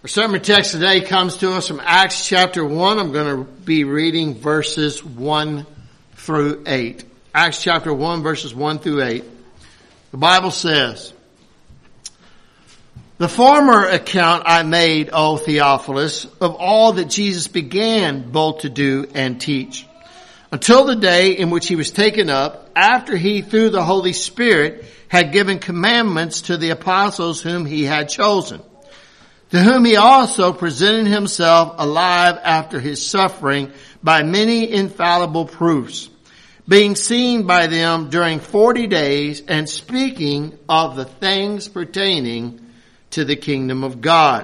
Our sermon text today comes to us from Acts chapter 1. I'm going to be reading verses 1 through 8. Acts chapter 1 verses 1 through 8. The Bible says, "The former account I made, O Theophilus, of all that Jesus began both to do and teach, until the day in which he was taken up, after he through the Holy Spirit had given commandments to the apostles whom he had chosen, to whom he also presented himself alive after his suffering by many infallible proofs, being seen by them during 40 days and speaking of the things pertaining to the kingdom of God.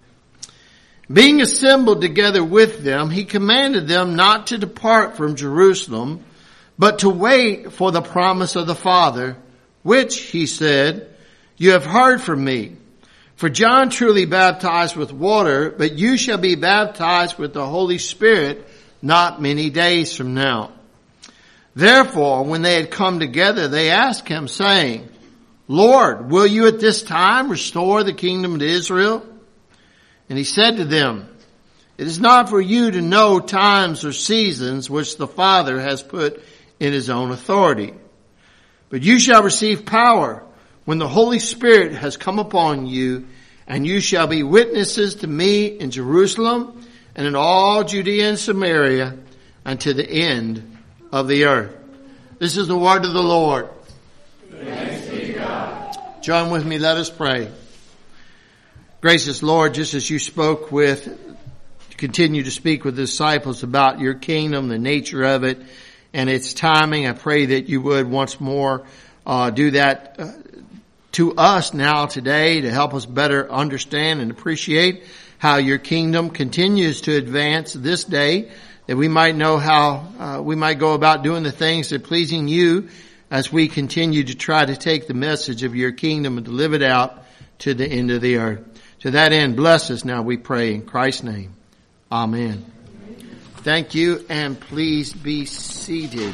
Being assembled together with them, he commanded them not to depart from Jerusalem, but to wait for the promise of the Father, which, he said, you have heard from me. For John truly baptized with water, but you shall be baptized with the Holy Spirit not many days from now." Therefore, when they had come together, they asked him, saying, "Lord, will you at this time restore the kingdom to Israel?" And he said to them, "It is not for you to know times or seasons which the Father has put in his own authority. But you shall receive power when the Holy Spirit has come upon you, and you shall be witnesses to me in Jerusalem and in all Judea and Samaria and to the end of the earth." This is the word of the Lord. Thanks be to God. Join with me, let us pray. Gracious Lord, just as you continue to speak with the disciples about your kingdom, the nature of it, and its timing, I pray that you would once more do that to us now today to help us better understand and appreciate how your kingdom continues to advance this day, that we might know how we might go about doing the things that are pleasing you as we continue to try to take the message of your kingdom and to live it out to the end of the earth. To that end, bless us now, we pray in Christ's name. Amen. Thank you, and please be seated.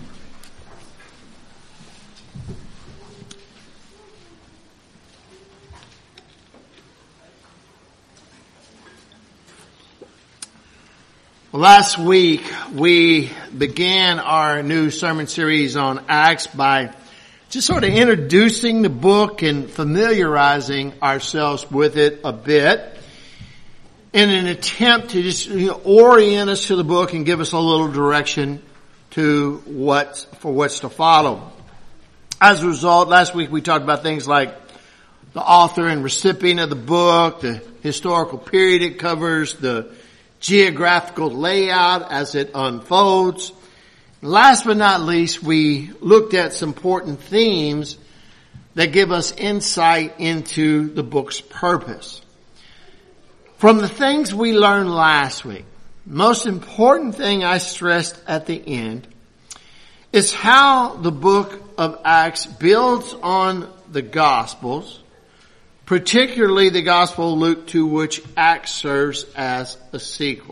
Last week, we began our new sermon series on Acts by just sort of introducing the book and familiarizing ourselves with it a bit in an attempt to just orient us to the book and give us a little direction to what's to follow. As a result, last week we talked about things like the author and recipient of the book, the historical period it covers, the geographical layout as it unfolds. Last but not least, we looked at some important themes that give us insight into the book's purpose. From the things we learned last week, most important thing I stressed at the end is how the book of Acts builds on the Gospels, particularly the Gospel of Luke, to which Acts serves as a sequel.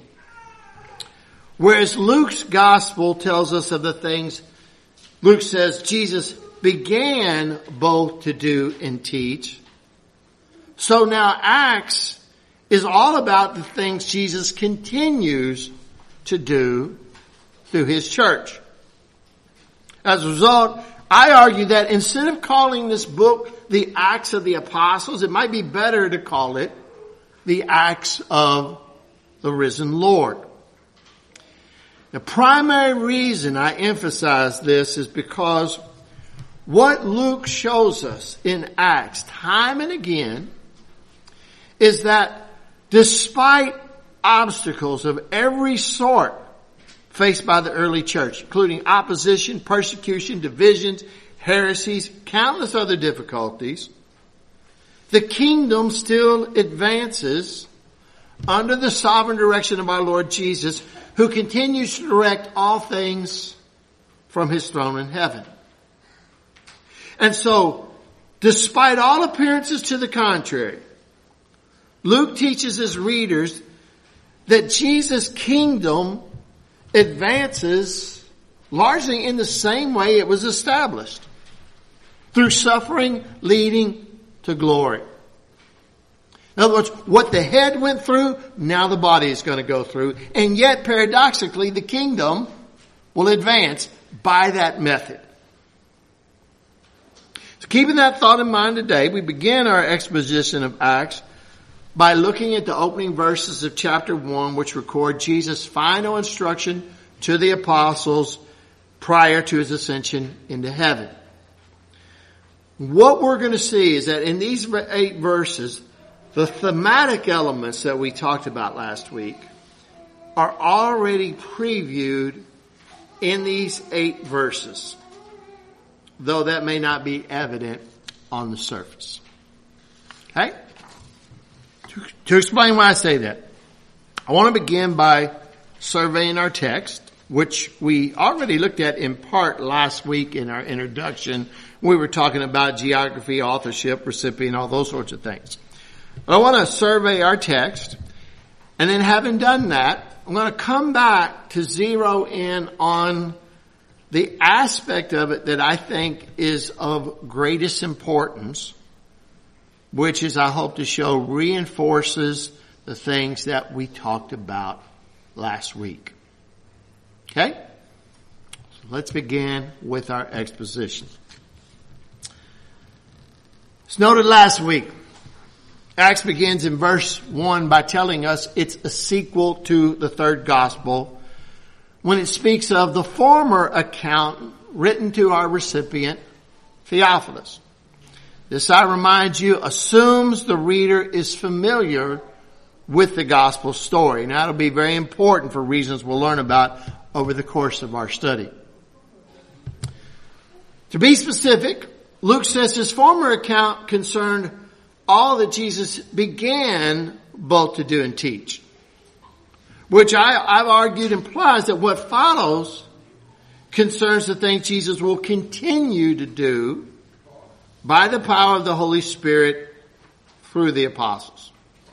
Whereas Luke's Gospel tells us of the things, Luke says Jesus began both to do and teach. So now Acts is all about the things Jesus continues to do through his church. As a result, I argue that instead of calling this book the Acts of the Apostles, it might be better to call it the Acts of the Risen Lord. The primary reason I emphasize this is because what Luke shows us in Acts time and again is that despite obstacles of every sort faced by the early church, including opposition, persecution, divisions, heresies, countless other difficulties, the kingdom still advances under the sovereign direction of our Lord Jesus, who continues to direct all things from his throne in heaven. And so, despite all appearances to the contrary, Luke teaches his readers that Jesus' kingdom advances largely in the same way it was established, through suffering leading to glory. In other words, what the head went through, now the body is going to go through. And yet, paradoxically, the kingdom will advance by that method. So keeping that thought in mind today, we begin our exposition of Acts by looking at the opening verses of chapter 1, which record Jesus' final instruction to the apostles prior to his ascension into heaven. What we're going to see is that in these 8 verses, the thematic elements that we talked about last week are already previewed in these 8 verses, though that may not be evident on the surface. Okay? To explain why I say that, I want to begin by surveying our text, which we already looked at in part last week in our introduction. We were talking about geography, authorship, recipient, all those sorts of things. But I want to survey our text, and then having done that, I'm going to come back to zero in on the aspect of it that I think is of greatest importance, which is, I hope to show, reinforces the things that we talked about last week. Okay? So let's begin with our exposition. It's noted last week, Acts begins in verse 1 by telling us it's a sequel to the third gospel when it speaks of the former account written to our recipient, Theophilus. This, I remind you, assumes the reader is familiar with the gospel story. Now, it'll be very important for reasons we'll learn about over the course of our study. To be specific, Luke says his former account concerned all that Jesus began both to do and teach, which I've argued implies that what follows concerns the things Jesus will continue to do by the power of the Holy Spirit through the apostles.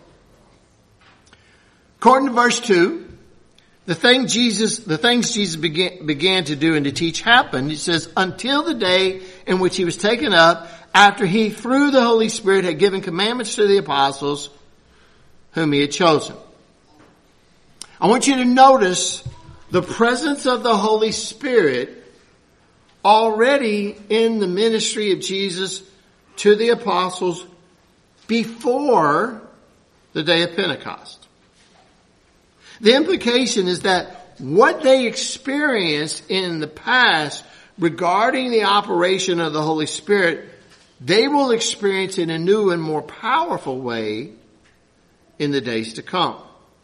According to verse 2, the things Jesus began to do and to teach happened, it says, until the day in which he was taken up, after he, through the Holy Spirit, had given commandments to the apostles whom he had chosen. I want you to notice the presence of the Holy Spirit already in the ministry of Jesus to the apostles before the day of Pentecost. The implication is that what they experienced in the past regarding the operation of the Holy Spirit, they will experience in a new and more powerful way in the days to come.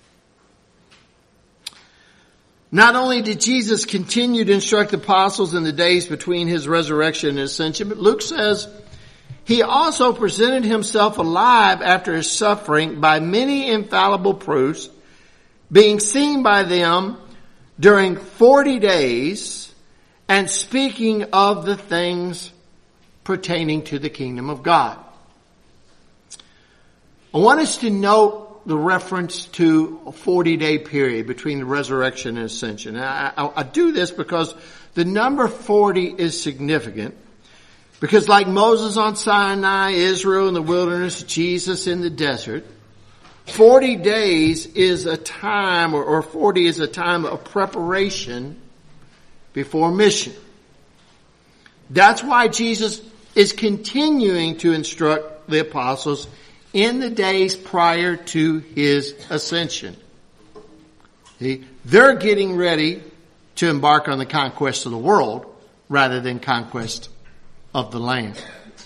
Not only did Jesus continue to instruct the apostles in the days between his resurrection and ascension, but Luke says he also presented himself alive after his suffering by many infallible proofs, being seen by them during 40 days and speaking of the things pertaining to the kingdom of God. I want us to note the reference to a 40-day period between the resurrection and ascension. I do this because the number 40 is significant. Because like Moses on Sinai, Israel in the wilderness, Jesus in the desert, 40 days is a time, or 40 is a time of preparation before mission. That's why Jesus is continuing to instruct the apostles in the days prior to his ascension. They're getting ready to embark on the conquest of the world rather than conquest of the land.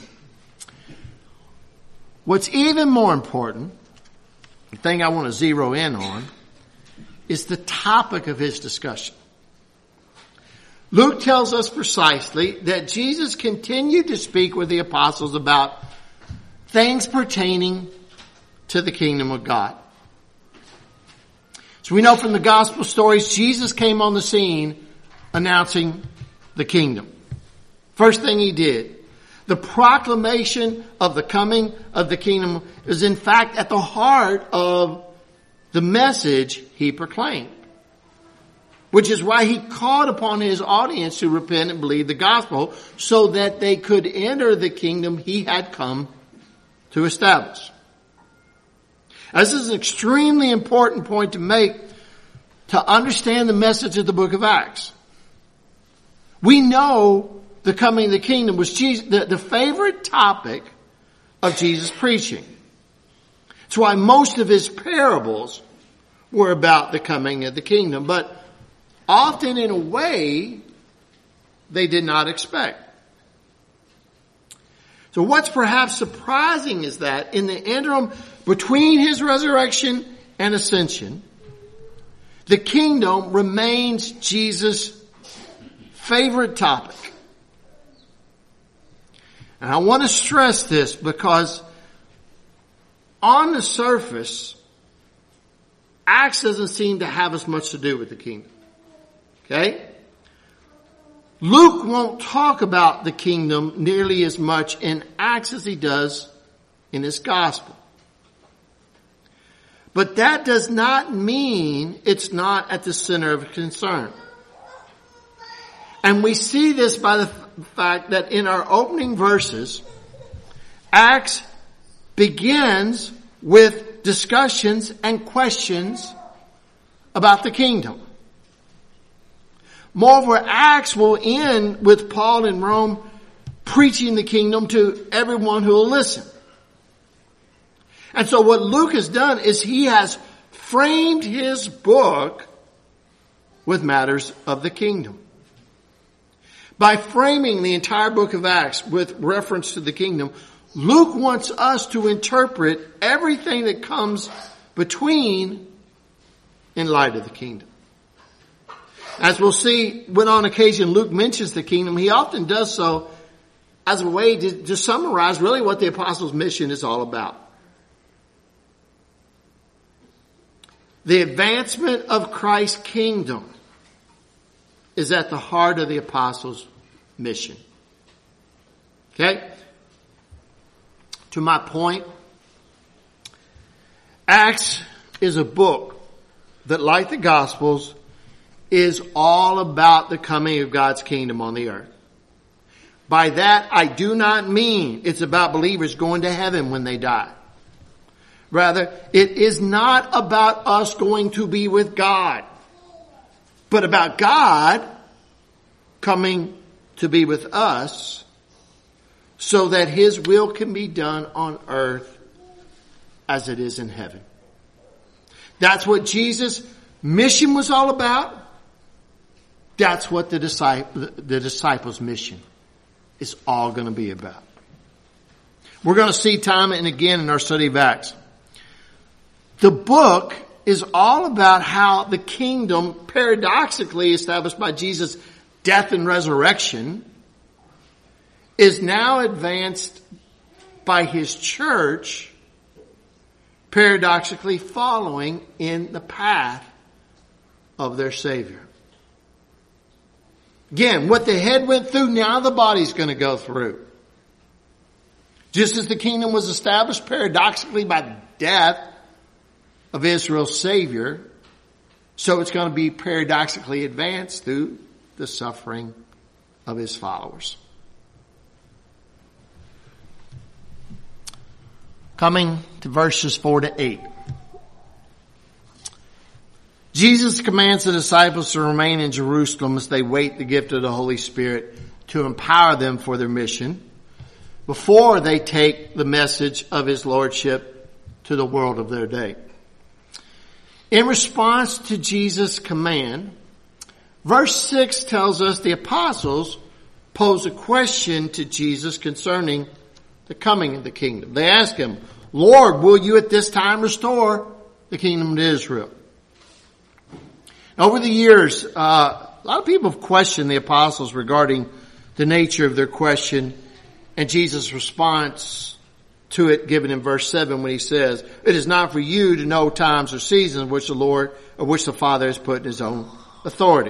What's even more important, the thing I want to zero in on, is the topic of his discussion. Luke tells us precisely that Jesus continued to speak with the apostles about things pertaining to the kingdom of God. So we know from the gospel stories, Jesus came on the scene announcing the kingdom. First thing he did, the proclamation of the coming of the kingdom is in fact at the heart of the message he proclaimed. Which is why he called upon his audience to repent and believe the gospel so that they could enter the kingdom he had come to establish. This is an extremely important point to make to understand the message of the book of Acts. We know the coming of the kingdom was the favorite topic of Jesus' preaching. That's why most of his parables were about the coming of the kingdom, but often in a way they did not expect. So what's perhaps surprising is that in the interim between his resurrection and ascension, the kingdom remains Jesus' favorite topic. And I want to stress this because on the surface, Acts doesn't seem to have as much to do with the kingdom. Okay? Luke won't talk about the kingdom nearly as much in Acts as he does in his gospel. But that does not mean it's not at the center of concern. And we see this by the fact that in our opening verses, Acts begins with discussions and questions about the kingdom. Moreover, Acts will end with Paul in Rome preaching the kingdom to everyone who will listen. And so what Luke has done is he has framed his book with matters of the kingdom. By framing the entire book of Acts with reference to the kingdom, Luke wants us to interpret everything that comes between in light of the kingdom. As we'll see, when on occasion Luke mentions the kingdom, he often does so as a way to summarize really what the apostles' mission is all about. The advancement of Christ's kingdom is at the heart of the apostles' mission. Okay? To my point, Acts is a book that, like the Gospels, is all about the coming of God's kingdom on the earth. By that, I do not mean it's about believers going to heaven when they die. Rather, it is not about us going to be with God, but about God coming to be with us so that his will can be done on earth as it is in heaven. That's what Jesus' mission was all about. That's what the disciples' mission is all going to be about. We're going to see time and again in our study of Acts. The book is all about how the kingdom, paradoxically established by Jesus' death and resurrection, is now advanced by his church, paradoxically following in the path of their Savior. Again, what the head went through, now the body's going to go through. Just as the kingdom was established paradoxically by the death of Israel's Savior, so it's going to be paradoxically advanced through the suffering of his followers. Coming to verses 4 to 8. Jesus commands the disciples to remain in Jerusalem as they wait the gift of the Holy Spirit to empower them for their mission before they take the message of his lordship to the world of their day. In response to Jesus' command, verse 6 tells us the apostles pose a question to Jesus concerning the coming of the kingdom. They ask him, Lord, will you at this time restore the kingdom to Israel? Over the years, a lot of people have questioned the apostles regarding the nature of their question and Jesus' response to it given in verse 7 when he says, it is not for you to know times or seasons which the Lord or which the Father has put in his own authority.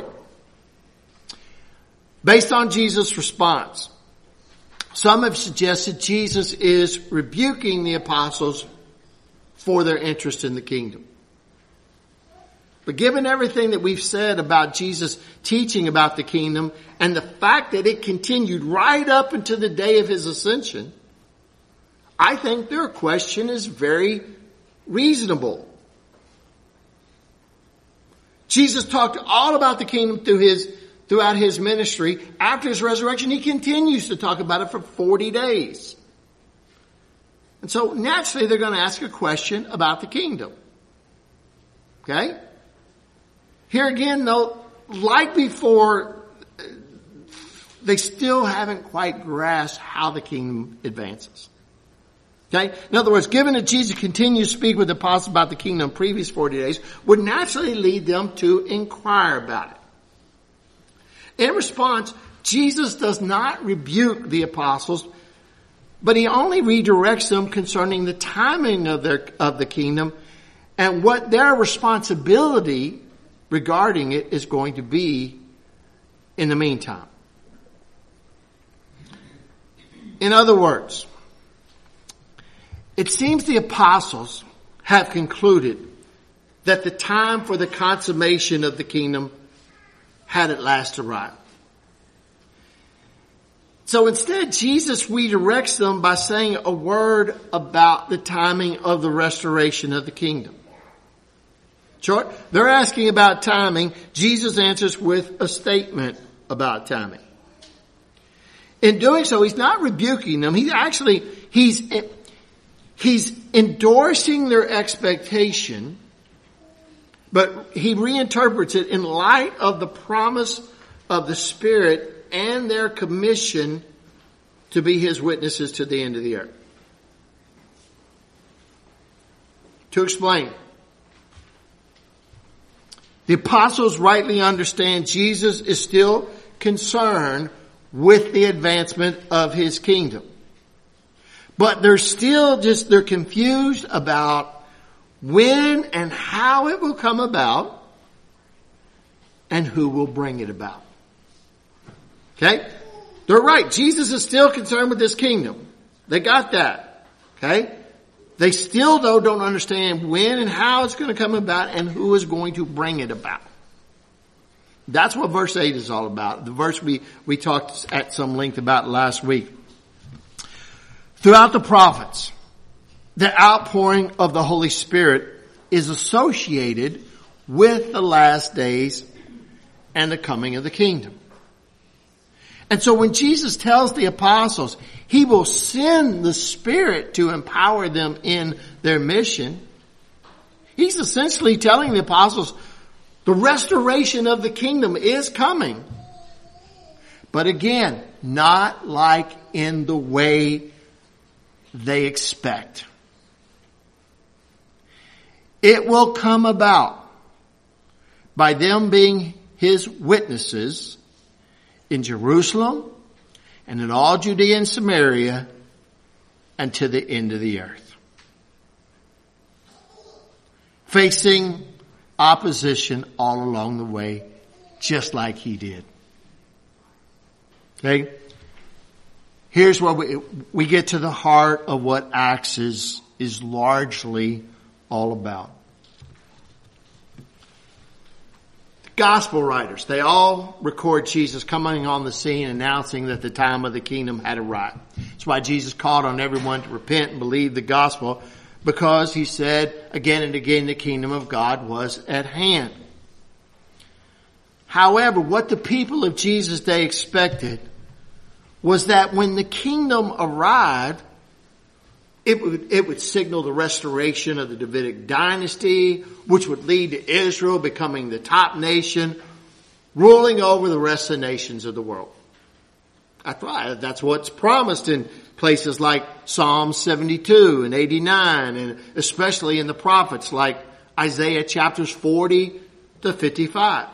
Based on Jesus' response, some have suggested Jesus is rebuking the apostles for their interest in the kingdom. But given everything that we've said about Jesus teaching about the kingdom and the fact that it continued right up until the day of his ascension, I think their question is very reasonable. Jesus talked all about the kingdom throughout his ministry. After his resurrection, he continues to talk about it for 40 days. And so naturally they're going to ask a question about the kingdom. Okay? Here again, though, like before, they still haven't quite grasped how the kingdom advances. Okay? In other words, given that Jesus continues to speak with the apostles about the kingdom in previous 40 days, would naturally lead them to inquire about it. In response, Jesus does not rebuke the apostles, but he only redirects them concerning the timing of the kingdom and what their responsibility regarding it is going to be in the meantime. In other words, it seems the apostles have concluded that the time for the consummation of the kingdom had at last arrived. So instead, Jesus redirects them by saying a word about the timing of the restoration of the kingdom. Short, they're asking about timing. Jesus answers with a statement about timing. In doing so, he's not rebuking them. He's endorsing their expectation, but he reinterprets it in light of the promise of the Spirit and their commission to be his witnesses to the end of the earth. To explain, the apostles rightly understand Jesus is still concerned with the advancement of his kingdom. But they're confused about when and how it will come about and who will bring it about. Okay? They're right. Jesus is still concerned with this kingdom. They got that. Okay? They still, though, don't understand when and how it's going to come about and who is going to bring it about. That's what verse 8 is all about. The verse we talked at some length about last week. Throughout the prophets, the outpouring of the Holy Spirit is associated with the last days and the coming of the kingdom. And so when Jesus tells the apostles he will send the Spirit to empower them in their mission, he's essentially telling the apostles the restoration of the kingdom is coming. But again, not like in the way they expect. It will come about by them being his witnesses in Jerusalem and in all Judea and Samaria and to the end of the earth. Facing opposition all along the way, just like he did. Okay? Here's where we get to the heart of what Acts is largely all about. The gospel writers, they all record Jesus coming on the scene, announcing that the time of the kingdom had arrived. That's why Jesus called on everyone to repent and believe the gospel, because he said again and again the kingdom of God was at hand. However, what the people of Jesus' day expected was that when the kingdom arrived, it would signal the restoration of the Davidic dynasty, which would lead to Israel becoming the top nation, ruling over the rest of the nations of the world. That's what's promised in places like Psalm 72 and 89, and especially in the prophets like Isaiah chapters 40 to 55.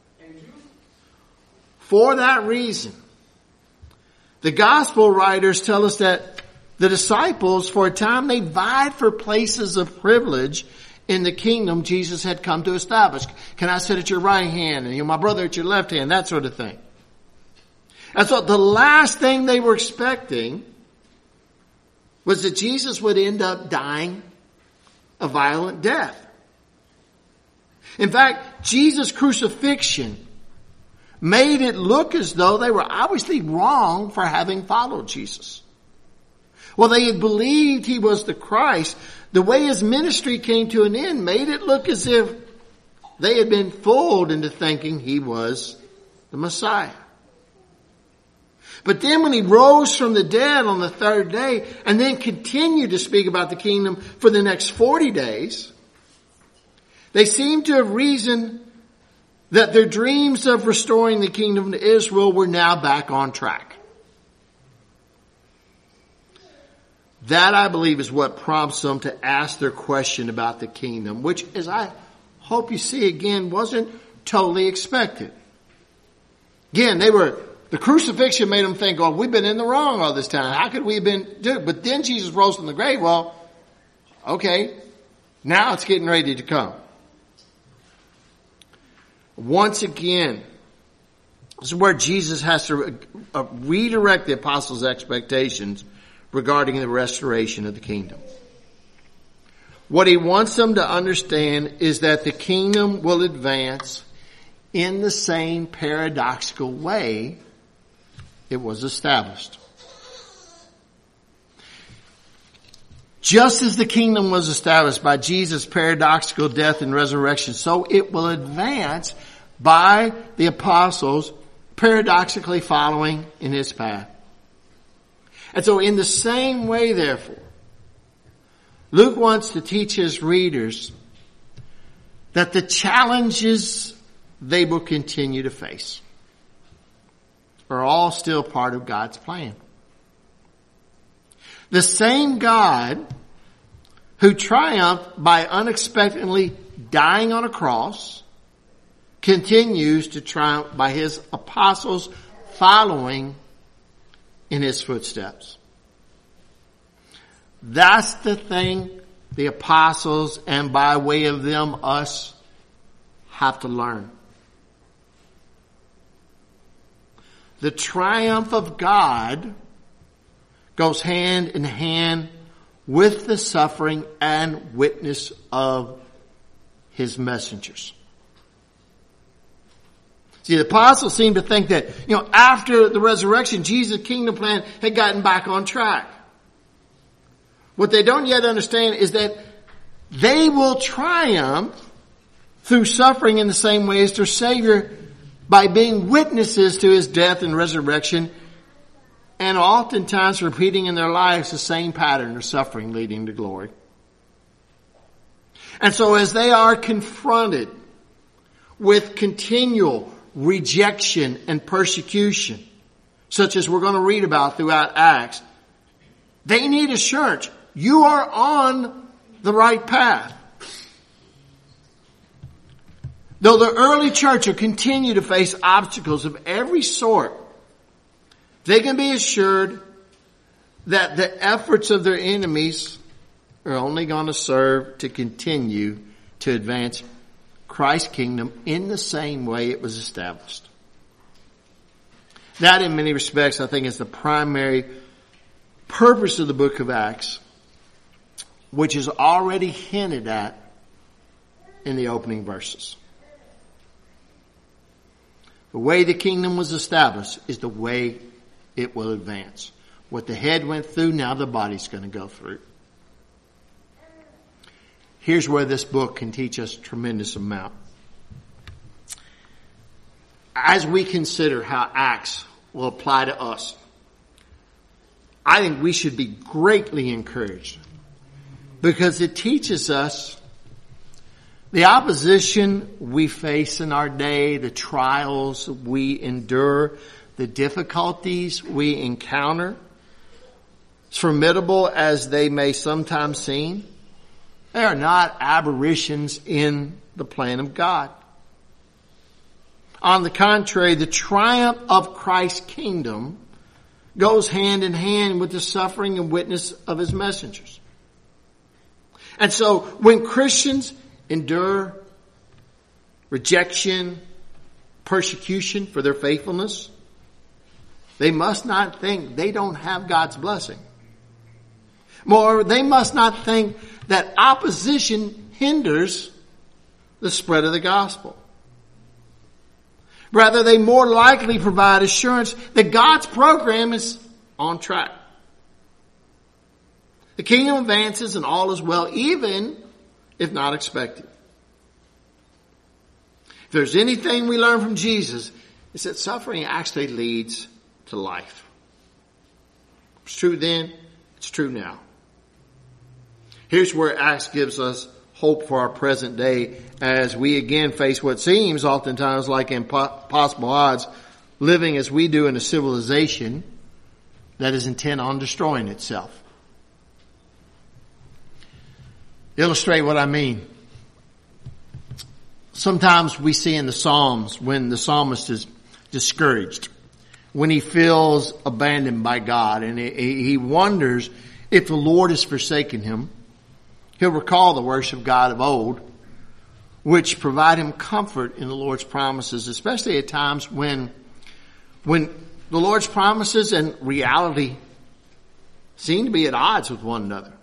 For that reason, the gospel writers tell us that the disciples, for a time, they vied for places of privilege in the kingdom Jesus had come to establish. Can I sit at your right hand and my brother at your left hand? That sort of thing. And so the last thing they were expecting was that Jesus would end up dying a violent death. In fact, Jesus' crucifixion made it look as though they were obviously wrong for having followed Jesus. Well, they had believed he was the Christ. the way his ministry came to an end made it look as if they had been fooled into thinking he was the Messiah. But then when he rose from the dead on the third day and then continued to speak about the kingdom for the next 40 days, they seem to have reasoned that their dreams of restoring the kingdom to Israel were now back on track. That, I believe, is what prompts them to ask their question about the kingdom, which, as I hope you see again, wasn't totally expected. Again, the crucifixion made them think, oh, we've been in the wrong all this time. How could we have been doing? But then Jesus rose from the grave. Well, okay, now it's getting ready to come. Once again, this is where Jesus has to redirect the apostles' expectations regarding the restoration of the kingdom. What he wants them to understand is that the kingdom will advance in the same paradoxical way it was established. Just as the kingdom was established by Jesus' paradoxical death and resurrection, so it will advance by the apostles paradoxically following in his path. And so in the same way, therefore, Luke wants to teach his readers that the challenges they will continue to face are all still part of God's plan. The same God who triumphed by unexpectedly dying on a cross continues to triumph by his apostles following in his footsteps. That's the thing the apostles, and by way of them, us, have to learn. The triumph of God goes hand in hand with the suffering and witness of his messengers. See, the apostles seem to think that, after the resurrection, Jesus' kingdom plan had gotten back on track. What they don't yet understand is that they will triumph through suffering in the same way as their Savior by being witnesses to his death and resurrection, and oftentimes repeating in their lives the same pattern of suffering leading to glory. And so as they are confronted with continual rejection and persecution, such as we're going to read about throughout Acts, they need assurance. You are on the right path. Though the early church will continue to face obstacles of every sort, they can be assured that the efforts of their enemies are only going to serve to continue to advance Christ's kingdom in the same way it was established. That, in many respects, I think, is the primary purpose of the book of Acts, which is already hinted at in the opening verses. The way the kingdom was established is the way it will advance. What the head went through, now the body's going to go through. Here's where this book can teach us a tremendous amount. As we consider how Acts will apply to us, I think we should be greatly encouraged because it teaches us the opposition we face in our day, the trials we endure, the difficulties we encounter, as formidable as they may sometimes seem, they are not aberrations in the plan of God. On the contrary, the triumph of Christ's kingdom goes hand in hand with the suffering and witness of his messengers. And so when Christians endure rejection, persecution for their faithfulness, they must not think they don't have God's blessing. More, they must not think that opposition hinders the spread of the gospel. Rather, they more likely provide assurance that God's program is on track. The kingdom advances and all is well, even if not expected. If there's anything we learn from Jesus, it's that suffering actually leads to life. It's true then, it's true now. Here's where Acts gives us hope for our present day as we again face what seems oftentimes like impossible odds, living as we do in a civilization that is intent on destroying itself. Illustrate what I mean. Sometimes we see in the Psalms when the psalmist is discouraged, when he feels abandoned by God and he wonders if the Lord has forsaken him. He'll recall the words of God of old, which provide him comfort in the Lord's promises, especially at times when the Lord's promises and reality seem to be at odds with one another.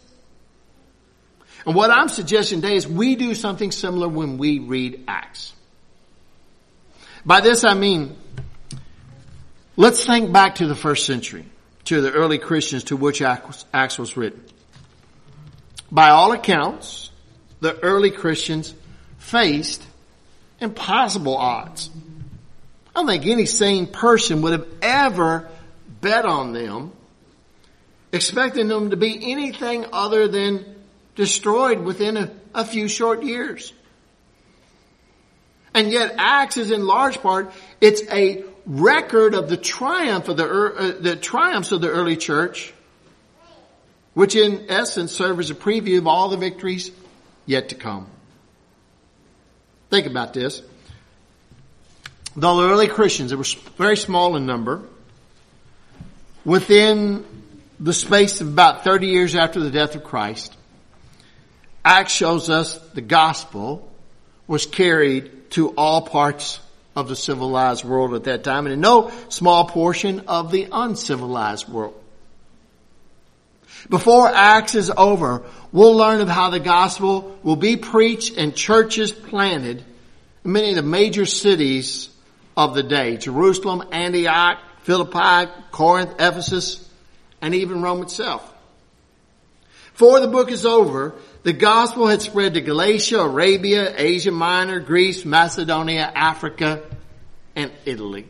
And what I'm suggesting today is we do something similar when we read Acts. By this I mean, let's think back to the first century, to the early Christians to which Acts was written. By all accounts, the early Christians faced impossible odds. I don't think any sane person would have ever bet on them, expecting them to be anything other than destroyed within a few short years. And yet Acts is in large part, it's a record of the triumphs of the early church, which in essence serve as a preview of all the victories yet to come. Think about this. Though the early Christians, they were very small in number, within the space of about 30 years after the death of Christ, Acts shows us the gospel was carried to all parts of the civilized world at that time, and in no small portion of the uncivilized world. Before Acts is over, we'll learn of how the gospel will be preached and churches planted in many of the major cities of the day. Jerusalem, Antioch, Philippi, Corinth, Ephesus, and even Rome itself. Before the book is over, the gospel had spread to Galatia, Arabia, Asia Minor, Greece, Macedonia, Africa, and Italy.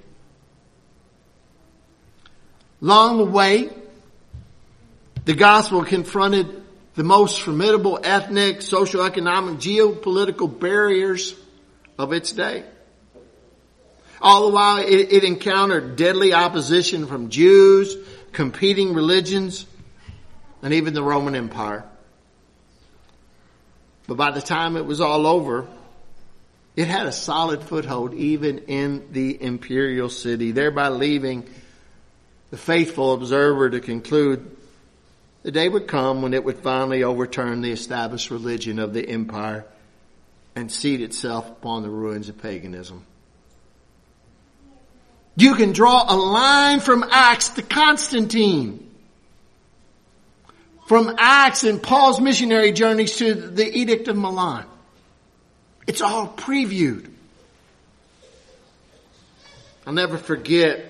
Along the way, the gospel confronted the most formidable ethnic, socioeconomic, geopolitical barriers of its day. All the while, it encountered deadly opposition from Jews, competing religions, and even the Roman Empire. But by the time it was all over, it had a solid foothold even in the imperial city, thereby leaving the faithful observer to conclude the day would come when it would finally overturn the established religion of the empire and seat itself upon the ruins of paganism. You can draw a line from Acts to Constantine. From Acts and Paul's missionary journeys to the Edict of Milan. It's all previewed. I'll never forget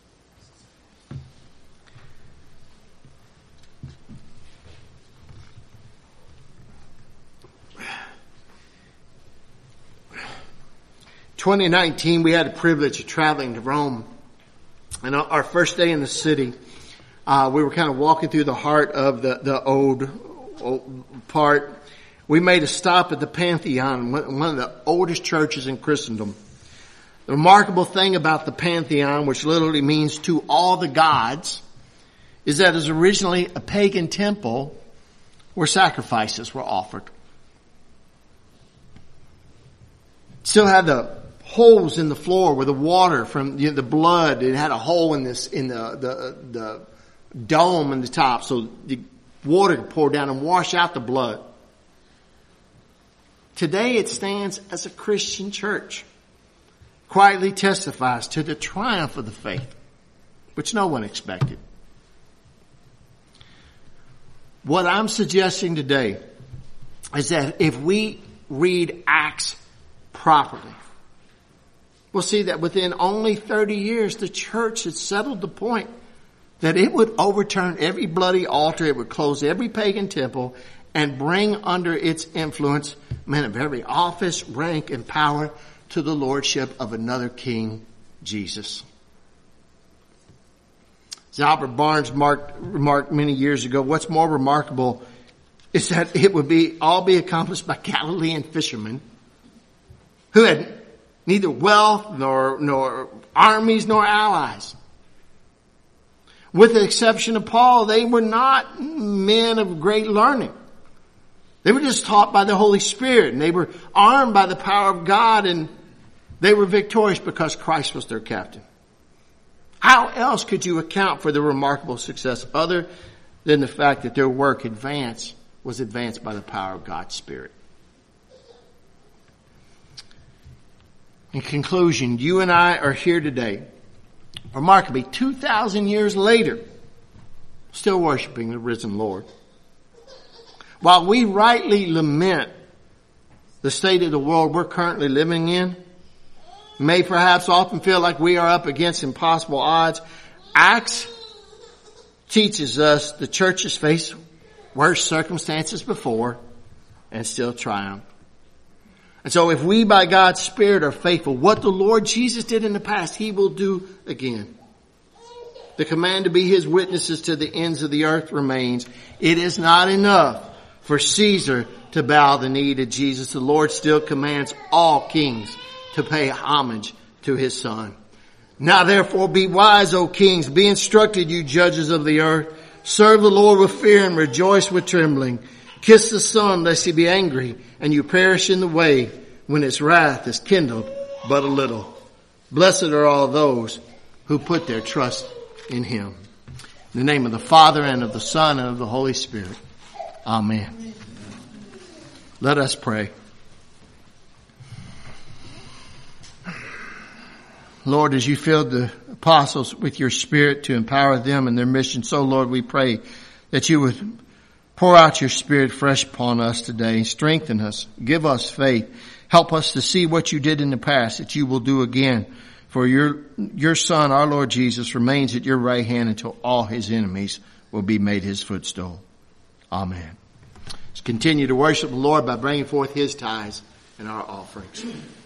in 2019, we had the privilege of traveling to Rome. And our first day in the city, we were kind of walking through the heart of the old part. We made a stop at the Pantheon, one of the oldest churches in Christendom. The remarkable thing about the Pantheon, which literally means to all the gods, is that it was originally a pagan temple where sacrifices were offered. Still had the holes in the floor where the water from the blood, it had a hole in the dome in the top so the water could pour down and wash out the blood. Today it stands as a Christian church, quietly testifies to the triumph of the faith, which no one expected. What I'm suggesting today is that if we read Acts properly, we'll see that within only 30 years, the church had settled the point that it would overturn every bloody altar, it would close every pagan temple, and bring under its influence men of every office, rank, and power to the lordship of another king, Jesus. As Albert Barnes remarked many years ago, what's more remarkable is that it would all be accomplished by Galilean fishermen who had neither wealth nor armies nor allies. With the exception of Paul, they were not men of great learning. They were just taught by the Holy Spirit, and they were armed by the power of God, and they were victorious because Christ was their captain. How else could you account for the remarkable success other than the fact that their work was advanced by the power of God's Spirit? In conclusion, you and I are here today, remarkably 2,000 years later, still worshiping the risen Lord. While we rightly lament the state of the world we're currently living in, may perhaps often feel like we are up against impossible odds, Acts teaches us the church has faced worse circumstances before and still triumph. And so if we by God's Spirit are faithful, what the Lord Jesus did in the past, He will do again. The command to be His witnesses to the ends of the earth remains. It is not enough for Caesar to bow the knee to Jesus. The Lord still commands all kings to pay homage to His Son. Now therefore be wise, O kings. Be instructed, you judges of the earth. Serve the Lord with fear and rejoice with trembling. Kiss the Son lest He be angry and you perish in the way when His wrath is kindled but a little. Blessed are all those who put their trust in Him. In the name of the Father and of the Son and of the Holy Spirit. Amen. Let us pray. Lord, as you filled the apostles with your Spirit to empower them in their mission, so Lord, we pray that you would pour out your Spirit fresh upon us today. Strengthen us. Give us faith. Help us to see what you did in the past that you will do again. For your Son, our Lord Jesus, remains at your right hand until all His enemies will be made His footstool. Amen. Let's continue to worship the Lord by bringing forth His tithes and our offerings.